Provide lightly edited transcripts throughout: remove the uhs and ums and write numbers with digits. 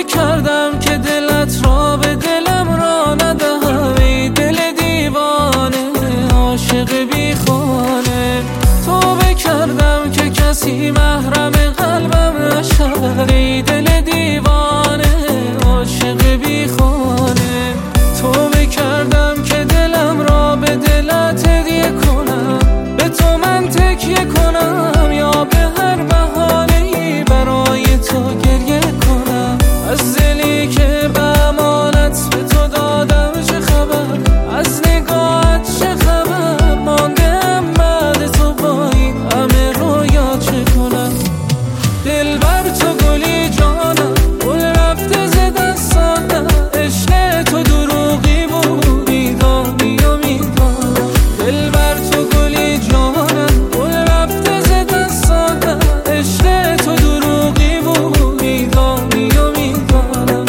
بکردم که دلت را به دلم را ندهم، ای دل دیوانه عاشق بی خانه. تو بکردم که کسی محرم قلبم نشود، ای دل دیوانه عاشق بی خانه. تو بکردم که دلم را به دلت هدیه کنم، به تو من تکیه کنم یا به هر بهانه‌ای برای تو گریه کنم. از دلی که به امانت به تو دادم چه خبر، از نگاهت چه خبر، ماندم بعد تو با این همه رویا چه کنم. دل بر تو گلی جانم، گل رفته ز دستانم، عشق تو دروغی بود میدانی و میدانم. دل بر تو گلی جانم، گل رفته ز دستانم، عشق تو دروغی بود میدانی و میدانم.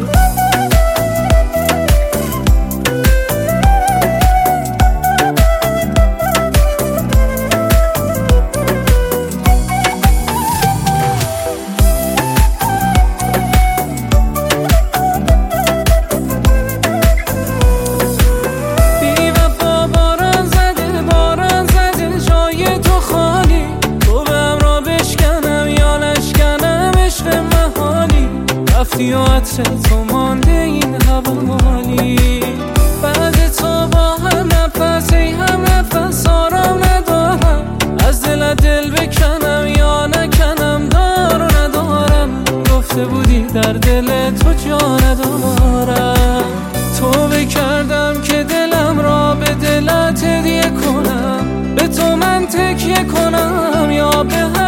رفتی و عطر تو مانده این حوالی، بعد تو با هم نفس ای هم نفس آرام ندارم. از دل دل بکنم یا نکنم دار و ندارم، گفته بودی در دل تو جا ندارم. تو بکردم که دلم را به دلت هدیه کنم، به تو من تکیه کنم یا به